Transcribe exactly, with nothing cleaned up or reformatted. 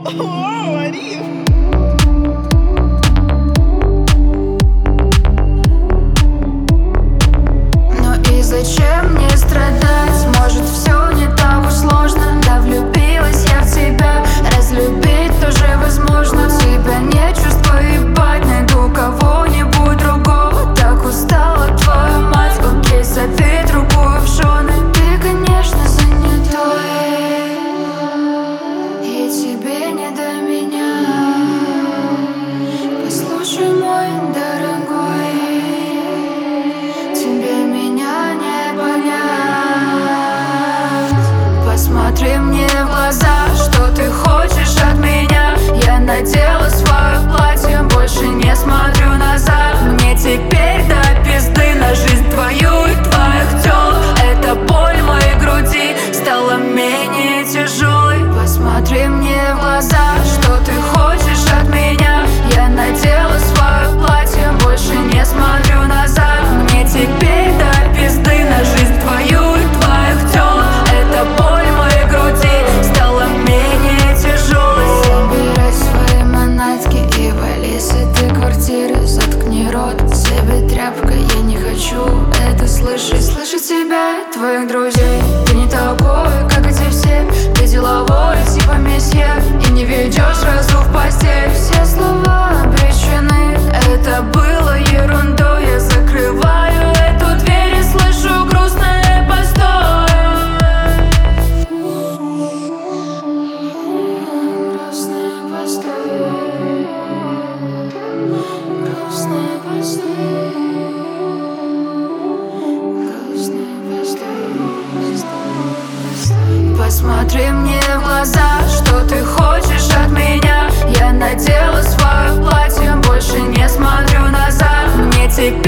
О, Ариф! Ну и зачем мне страдать? Может, все не так уж сложно. Да, влюбилась я в тебя, разлюбить тоже возможно. Тебя не чувствую, ебать, найду кого-нибудь другого. Так устала, твою мать, окей, зови другую в жены. Ты, конечно, занятой, и тебе не до меня. Послушай, мой дорогой, тебе меня не понять. Посмотри мне в глаза, что ты хочешь от меня. Я надела свое платье, больше не смотрю назад. Мне теперь до пизды на жизнь твою и твоих тёлок. Эта боль в моей груди стала менее тяжелой. Посмотри мне в глаза, что ты хочешь от меня. Я надела свое платье, больше не смотрю назад. Мне теперь до пизды на жизнь твою и твоих тёлок. Эта боль в моей груди стала менее тяжелой. Собирай свои манатки и вали с этой квартиры. Заткни рот себе тряпкой, я не хочу это слышать. Слышать тебя и твоих друзей. Ты не такой, как эти все. Ты деловой, типа месье, и не ведешь разу в постель. Все слова обречены, это было ерундой. Я закрываю эту дверь и слышу грустное постой. Грустное постой. Грустное постой. Грустное постой. Посмотри мне в глаза, что ты хочешь от меня. Я надела свое платье, больше не смотрю назад. Мне теперь